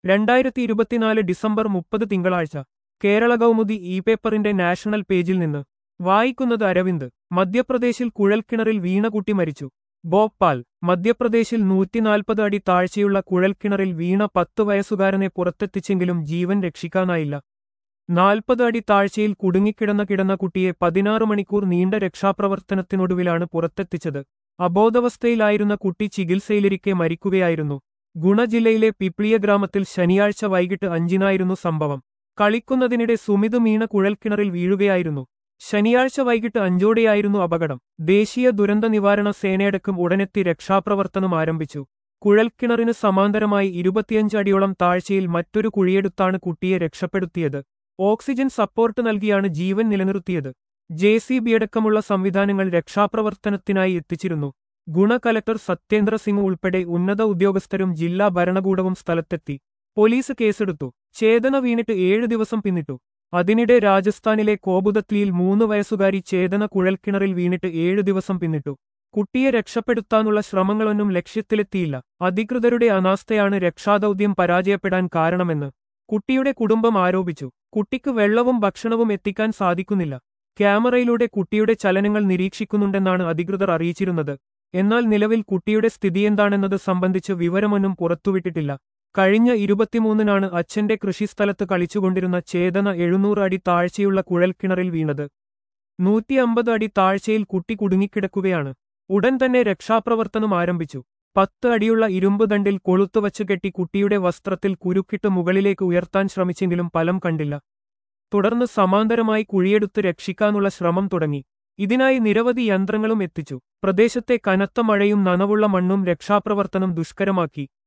2024 December 30 തിങ്കളാഴ്ച കേരള കൗമുദി പേപ്പറിന്റെ national പേജിൽ നിന്ന് വായിക്കുന്നത് അരവിന്ദ്. മധ്യപ്രദേശിൽ കുഴൽക്കിണറിൽ വീണ കുട്ടി മരിച്ചു. ഭോപ്പാൽ. മധ്യപ്രദേശിൽ 140 അടി താഴ്ചയുള്ള കുഴൽക്കിണറിൽ വീണ 10 വയസ്സുകാരനെ പുറത്തെത്തിച്ചെങ്കിലും ജീവൻ രക്ഷിക്കാനായില്ല. 40 അടി താഴ്ചയിൽ കുടുങ്ങിക്കിടന്ന കുട്ടിയെ 16 മണിക്കൂർ നീണ്ട രക്ഷാപ്രവർത്തനത്തിനൊടുവിലാണ് പുറത്തെത്തിച്ചത്. അബോധാവസ്ഥയിലായിരുന്ന കുട്ടി ചികിത്സയിലിരിക്കെ മരിക്കുകയായിരുന്നു. ഗുണ ജില്ലയിലെ പിപ്ലിയ ഗ്രാമത്തിൽ ശനിയാഴ്ച വൈകിട്ട് 5-നായിരുന്നു സംഭവം. കളിക്കുന്നതിനിടെ സുമിത് മീണ കുഴൽക്കിണറിൽ വീഴുകയായിരുന്നു. ശനിയാഴ്ച വൈകിട്ട് 5-ഓടെയായിരുന്നു അപകടം. ദേശീയ ദുരന്ത നിവാരണ സേനയടക്കം ഉടനെത്തി രക്ഷാപ്രവർത്തനം ആരംഭിച്ചു. കുഴൽക്കിണറിന് സമാന്തരമായി 25 അടിയോളം താഴ്ചയിൽ മറ്റൊരു കുഴിയെടുത്താണ് കുട്ടിയെ രക്ഷപ്പെടുത്തിയത്. ഓക്സിജൻ സപ്പോർട്ട് നൽകിയാണ് ജീവൻ നിലനിർത്തിയത്. JCB അടക്കമുള്ള സംവിധാനങ്ങൾ രക്ഷാപ്രവർത്തനത്തിനായി എത്തിച്ചിരുന്നു. ഗുണ കലക്ടർ സത്യേന്ദ്ര സിംഗ് ഉൾപ്പെടെ ഉന്നത ഉദ്യോഗസ്ഥരും ജില്ലാ ഭരണകൂടവും സ്ഥലത്തെത്തി. പോലീസ് കേസെടുത്തു. ചേതന വീണിട്ട് 7 ദിവസം പിന്നിട്ടു. അതിനിടെ രാജസ്ഥാനിലെ കോബുദത്ലിയിൽ 3 വയസ്സുകാരി ചേതന കുഴൽക്കിണറിൽ വീണിട്ട് 7 ദിവസം പിന്നിട്ടു. കുട്ടിയെ രക്ഷപ്പെടുത്താനുള്ള ശ്രമങ്ങളൊന്നും ലക്ഷ്യത്തിലെത്തിയില്ല. അധികൃതരുടെ അനാസ്ഥയാണ് രക്ഷാദൗത്യം പരാജയപ്പെടാൻ കാരണമെന്ന് കുട്ടിയുടെ കുടുംബം ആരോപിച്ചു. കുട്ടിക്ക് വെള്ളവും ഭക്ഷണവും എത്തിക്കാൻ സാധിക്കുന്നില്ല. ക്യാമറയിലൂടെ കുട്ടിയുടെ ചലനങ്ങൾ നിരീക്ഷിക്കുന്നുണ്ടെന്നാണ് അധികൃതർ അറിയിച്ചിരുന്നത്. എന്നാൽ നിലവിൽ കുട്ടിയുടെ സ്ഥിതിയെന്താണെന്നത് സംബന്ധിച്ച് വിവരമൊന്നും പുറത്തുവിട്ടിട്ടില്ല. കഴിഞ്ഞ 23-നാണ് അച്ഛന്റെ കൃഷിസ്ഥലത്ത് കളിച്ചുകൊണ്ടിരുന്ന ചേതന 700 അടി താഴ്ചയുള്ള കുഴൽക്കിണറിൽ വീണത്. 150 അടി താഴ്ചയിൽ കുട്ടി കുടുങ്ങിക്കിടക്കുകയാണ്. ഉടൻ തന്നെ രക്ഷാപ്രവർത്തനം ആരംഭിച്ചു. 10 അടിയുള്ള ഇരുമ്പ് ദണ്ടിൽ കൊളുത്തുവച്ച് കെട്ടി കുട്ടിയുടെ വസ്ത്രത്തിൽ കുരുക്കിട്ട് മുകളിലേക്ക് ഉയർത്താൻ ശ്രമിച്ചെങ്കിലും ഫലം കണ്ടില്ല. തുടർന്ന് സമാന്തരമായി കുഴിയെടുത്ത് രക്ഷിക്കാനുള്ള ശ്രമം തുടങ്ങി. ഇതിനായി നിരവധി യന്ത്രങ്ങളും എത്തിച്ചു. പ്രദേശത്തെ കനത്ത മഴയും നനവുള്ള മണ്ണും രക്ഷാപ്രവർത്തനം ദുഷ്കരമാക്കി.